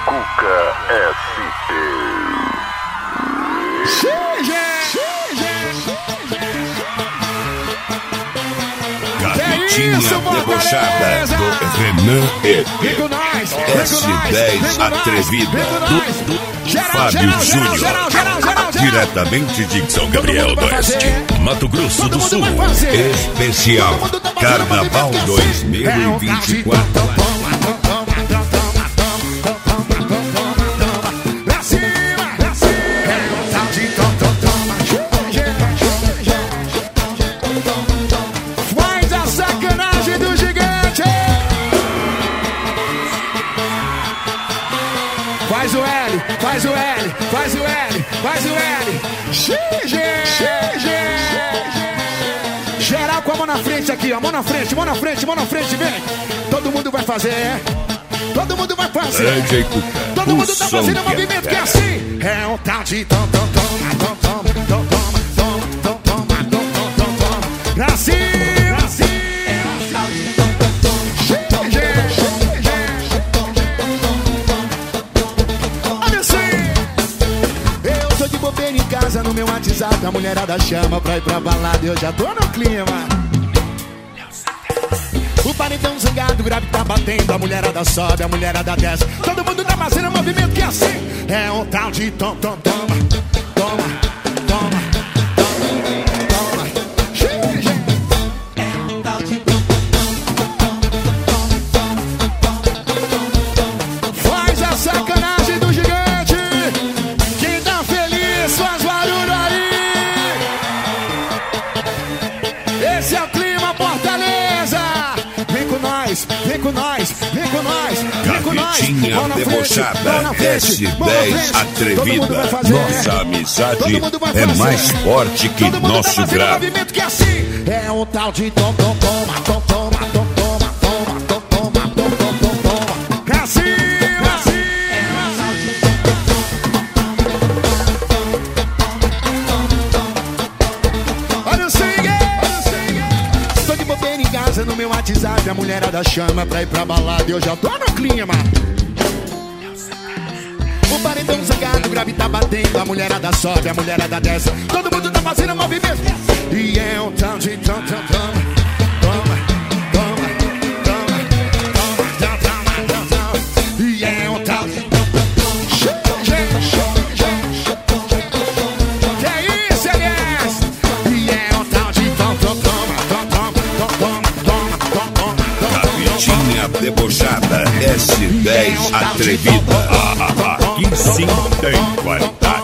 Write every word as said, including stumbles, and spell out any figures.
Cuca S T. Capitinha debochada do Renan E P. S dez Atrevida do Fábio Júnior. Diretamente de São Gabriel do Oeste, Mato Grosso do Sul. Especial Carnaval dois mil e vinte e quatro. Faz o L, faz o L, faz o L, faz o L. Xige, xige. Geral com a mão na frente aqui, ó. Mão na frente, mão na frente, mão na frente, vem. Todo mundo vai fazer. Todo mundo vai fazer. D J Cuca, todo mundo tá fazendo um movimento que é assim. É um tal de tom, tom, toma, tom, toma, tom, toma, tom, tom, toma, tom, tom, tom, toma. Pra cima, pra cima. É um tal de tom, tom, tom. Xige, xige. Olha assim. Eu tô de bobeira em casa no meu WhatsApp. A mulherada chama pra ir pra balada e eu já tô no clima. O paredão zangado, o grave tá batendo. A mulherada sobe, a mulherada desce. Todo mundo tá fazendo um movimento que é assim. É um tal de tom, tom, toma. Toma, toma, toma, toma. É um tal de tom, tom, toma, toma. Faz a sacanagem do gigante. Quem tá feliz faz barulho aí. Esse é o clima Fortaleza. Vem com nós, vem com nós, vem com nós, vem com nós. Capitinha debochada, S dez Atrevida. Nossa amizade é mais forte que nosso grave. Movimento que é assim. É um tal de tom, tom, toma, tom, toma, tom, toma, toma, tom, toma, tom, tom, tom, toma. É assim, é assim. É um tal de tom, tom, tom. Olha o sangue, olha o sangue. Tô de bobeira em casa no meu WhatsApp. A mulherada chama pra ir pra balada e eu já tô no clima. O paredão zangado, o grave tá batendo. A mulherada sobe, a mulherada desce. Todo mundo tá fazendo movimento. E é um tal de tom, tom, toma. Toma, toma, toma, toma, toma, toma, toma. E é um tal de tom, tom, toma. Que é isso, aliás? E é um tal de tom, tom, toma, toma, toma, toma, toma, toma. Capitinha debochada, S dez Atrevida. Aqui sim tem qualidade.